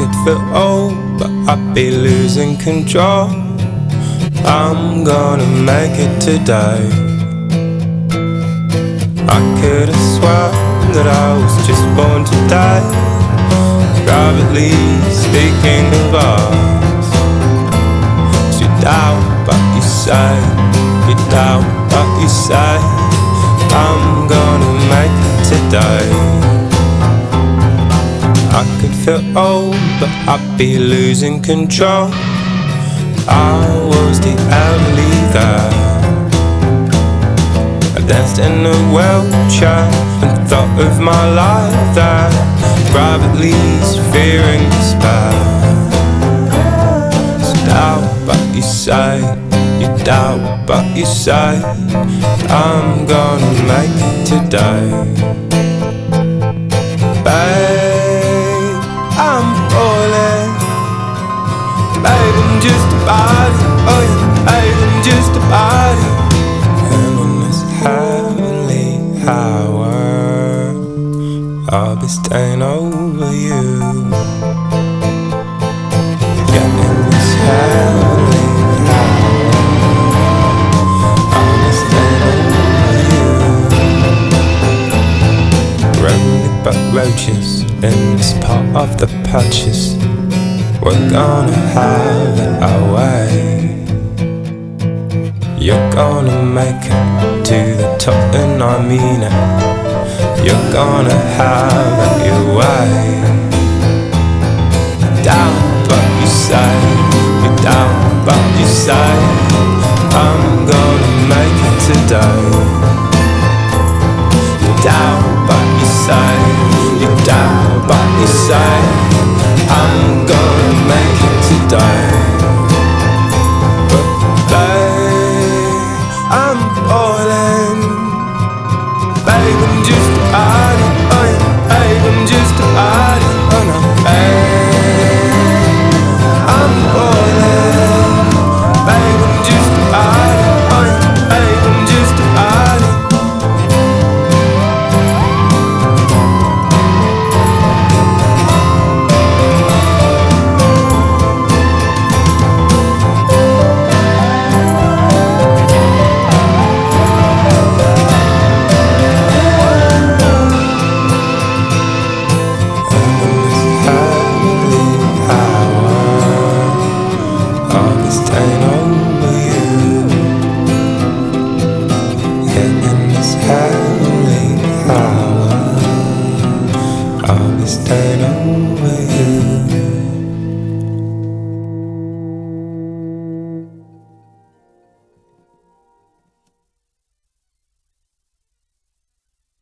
could feel old, but I'd be losing control. I'm gonna make it today. I could've sworn that I was just born to die. Privately speaking of us, you doubt but you say, you doubt but you say, I'm gonna make it today. I could feel old, but I'd be losing control. I was the elderly there. I danced in a wheelchair and thought of my life there, privately fearing despair. So doubt but you say, you doubt but you say, I'm gonna make it today. Babe, I'm falling. Babe, I'm just a body. Oh yeah, babe, I'm just a body. And on this heavenly hour, I'll be staying over you. Yeah, in this heavenly hour, I'll be staying over you. Rolling but roaches in this part of the purchase. We're gonna have it our way. You're gonna make it to the top and I mean it. You're gonna have it your way. Doubt but you say, you doubt but you say, I'm gonna make it today.